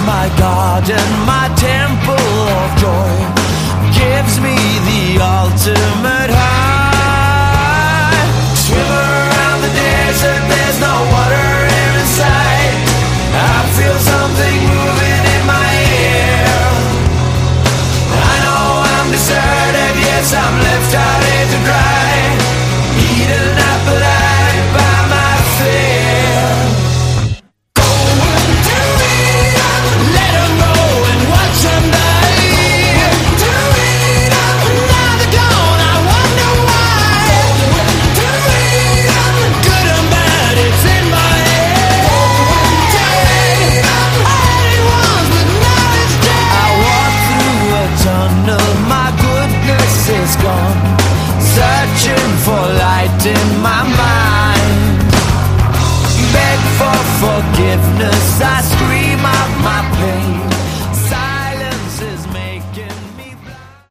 my garden, my temple of joy, gives me the ultimate high.